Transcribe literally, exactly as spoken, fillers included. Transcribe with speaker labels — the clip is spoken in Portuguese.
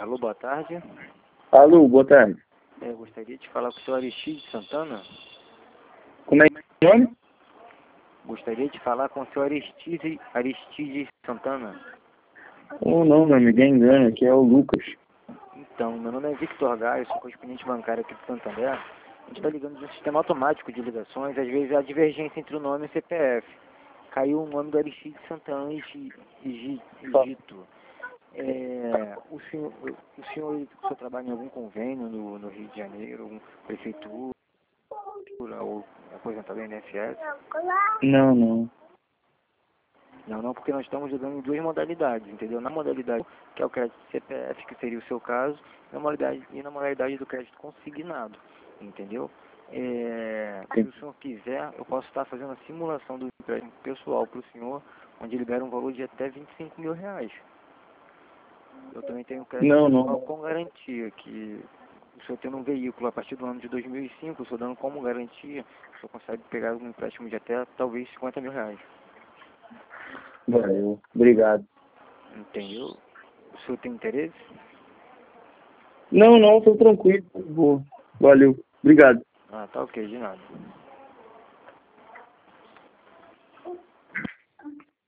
Speaker 1: Alô, boa tarde.
Speaker 2: Alô, boa tarde.
Speaker 1: É, gostaria de falar com o senhor Aristide Santana.
Speaker 2: Como é que é o nome?
Speaker 1: Gostaria de falar com o senhor Aristide, Aristide Santana.
Speaker 2: Oh, não, meu amigo, é engano, aqui é o Lucas.
Speaker 1: Então, meu nome é Victor Gaio, sou correspondente bancário aqui do Santander. A gente está ligando de um sistema automático de ligações, às vezes há divergência entre o nome e o C P F. Caiu o nome do Aristide Santana Egi- Egi- Egito. É, o senhor, o senhor, o senhor trabalha em algum convênio no, no Rio de Janeiro, alguma prefeitura, ou aposentado do I N S S?
Speaker 2: Não, não.
Speaker 1: Não, não, porque nós estamos jogando em duas modalidades, entendeu? Na modalidade que é o crédito C P F, que seria o seu caso, na modalidade, e na modalidade do crédito consignado, entendeu? É, se o senhor quiser, eu posso estar fazendo a simulação do empréstimo pessoal para o senhor, onde libera um valor de até vinte e cinco mil reais. Eu também tenho crédito
Speaker 2: Não,
Speaker 1: pessoal
Speaker 2: não.
Speaker 1: com garantia, que o senhor tendo um veículo a partir do ano de dois mil e cinco, o senhor dando como garantia, o senhor consegue pegar um empréstimo de até talvez cinquenta mil reais.
Speaker 2: Valeu, obrigado.
Speaker 1: Entendeu? O senhor tem interesse?
Speaker 2: Não, não, tô tranquilo. Boa. Valeu, obrigado.
Speaker 1: Ah, tá ok, de nada.